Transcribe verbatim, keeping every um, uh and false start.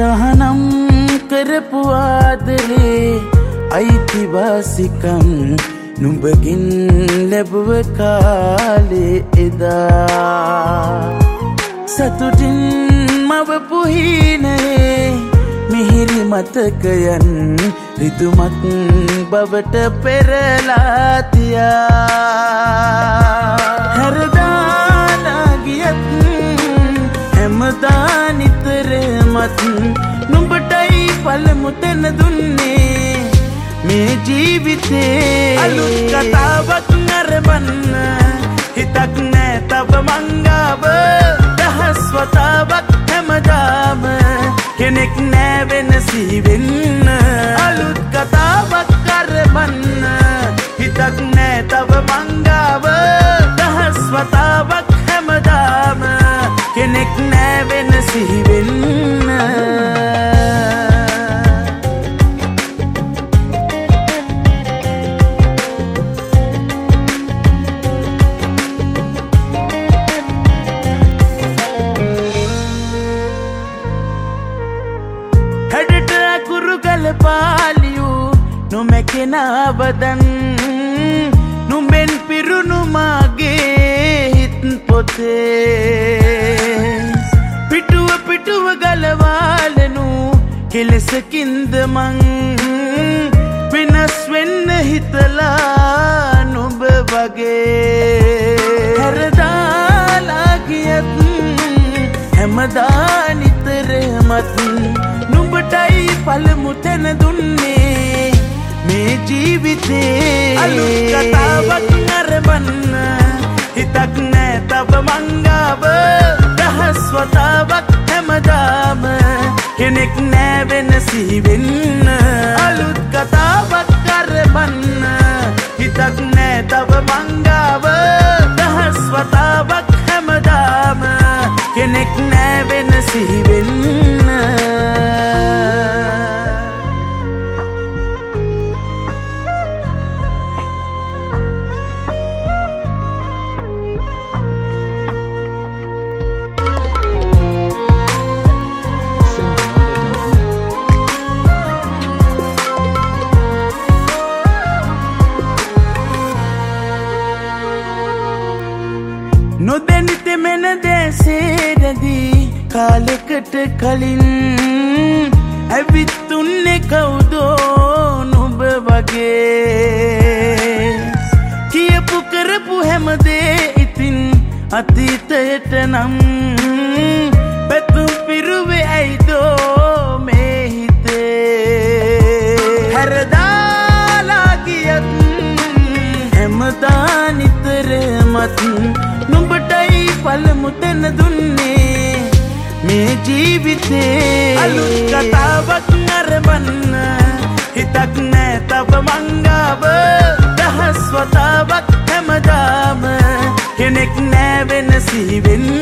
තහනම් කරපු ආදරේ අයිතිවාසිකම් නුඹකින් ලැබුව කාලේ එදා සතුටින් මවපු හීනේ මිහිරි මතකයන් රිදුමක් බවට පෙරලා තියා හැරදාලා ගියත් හැමදා නිතරමත් නුඹටයි පළමු තැන දුන්නේ මේ ජීවිතේ අලුත් කතාවක් නරඹන්න හිතක් නෑ තව මංගාව දහස් වතාවක් හැමදාම කෙනෙක් නෑ වෙනසි වෙන්න අලුත් කතාවක් නරඹන්න හිතක් නෑ තව මංගාව දහස් වතාවක් හැමදාම කෙනෙක් නෑ වෙනසි වෙන්න පාලියු නොමැකෙනවදන් නුඹෙන් පිරුණු මාගේ හිත් පොතේ පිටුව පිටුව ගලවාලනු කෙලෙසකින්ද මං වෙනස් වෙන්න හිතලා නුඹ වගේ හැරදාලා ගියත් හැමදා නිතරමත් නුඹටයි පළමු තැන දුන්නේ මේ ජීවිතේ අලුත් කතාවක් නරඹන්න හිතක් නෑ තව මංගාව දහස් වතාවක් හැමදාම කෙනෙක් නෑ වෙනසි වෙන්න අලුත් කතාවක් නරඹන්න හිතක් නෑ තව මංගාව දහස් වතාවක් හැමදාම කෙනෙක් නෑ වෙනසි වෙන්න නොදැනිත මෙන දැසේරදී කාලෙකට කලින් ඇවිත්තුන්නේ කවුදෝ නුඹ වගේ කියපු කරපු හැමදේ ඉතින් අතීතයට නම් පැතුම් පිරුවේ ඇයිදෝ මේ හිතේ හැරදාලා ගියත් හැමදා නිතරමත් නුඹටයි පළමු තැන දුන්නේ මේ ජීවිතේ අලුත් කතාවක් නරඹන්න හිතක් නෑ තව මංගාව දහස් වතාවක් හැමදාම කෙනෙක් නෑ වෙනසි වෙන්න